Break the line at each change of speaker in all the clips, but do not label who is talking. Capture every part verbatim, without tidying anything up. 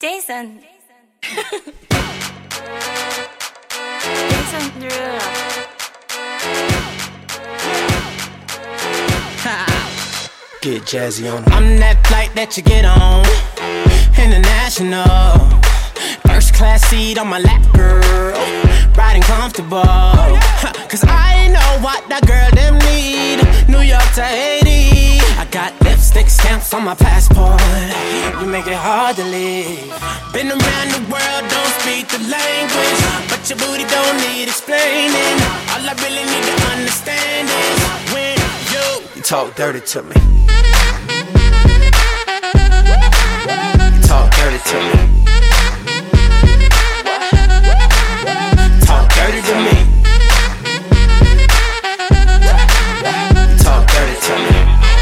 Jason. Jason Derulo.
Get jazzy on. I'm that flight that you get on, international. First class seat on my lap, girl, riding comfortable. Cause I know what that girl them need. New York to Haiti, I got lipstick stamps on my passport. You make it hard to leave. Been around the world, don't speak the language, but your booty don't need explaining. All I really need to understand is when you, you talk dirty to me. You talk dirty to me. Talk dirty to me. Talk dirty to me.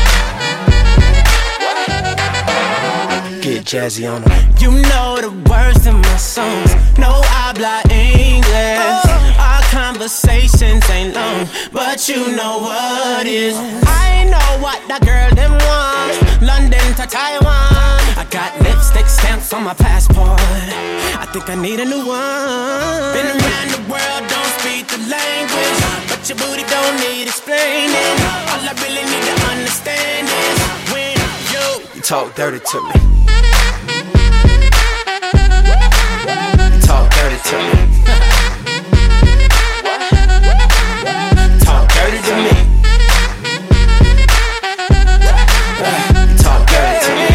Get jazzy on them. You know the words in my songs. No habla English. Our conversations ain't long, but you know what is. I know what that girl them want. London to Taiwan. I got lipstick stamps on my passport. I think I need a new one. Been around the world, don't speak the language, but your booty don't need explaining. All I really need to understand is when you, you talk dirty to me. You talk dirty to me. Talk dirty to me. Talk dirty to me.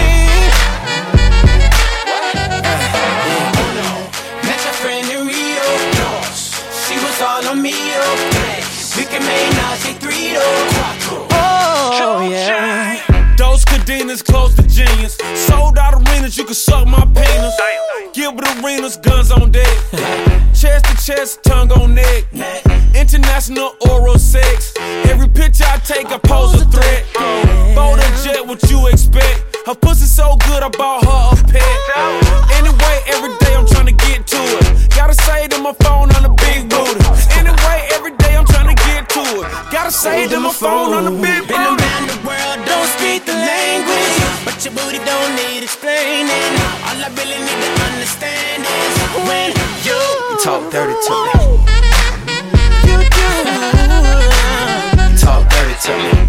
Met your friend in Rio. She was all on me. We can make Nazi three though. Oh yeah.
Those cadenas close to genius. Sold out arenas, you can suck my penis. Gilbert Arenas, guns on deck. Chest to chest, tongue on neck. International oral sex. Every picture I take, I pose a threat. Bold and jet, what you expect? Her pussy so good, I bought her a pet. Anyway, every day I'm trying to get to it. Gotta say to my phone on the big booty. Anyway, every day I'm trying to get to it. Gotta say to my phone on the big booty.
Been around the world, don't speak the language, but your booty don't need explaining. All I really need to understand is when you, you talk dirty to me. You do. You talk dirty to me.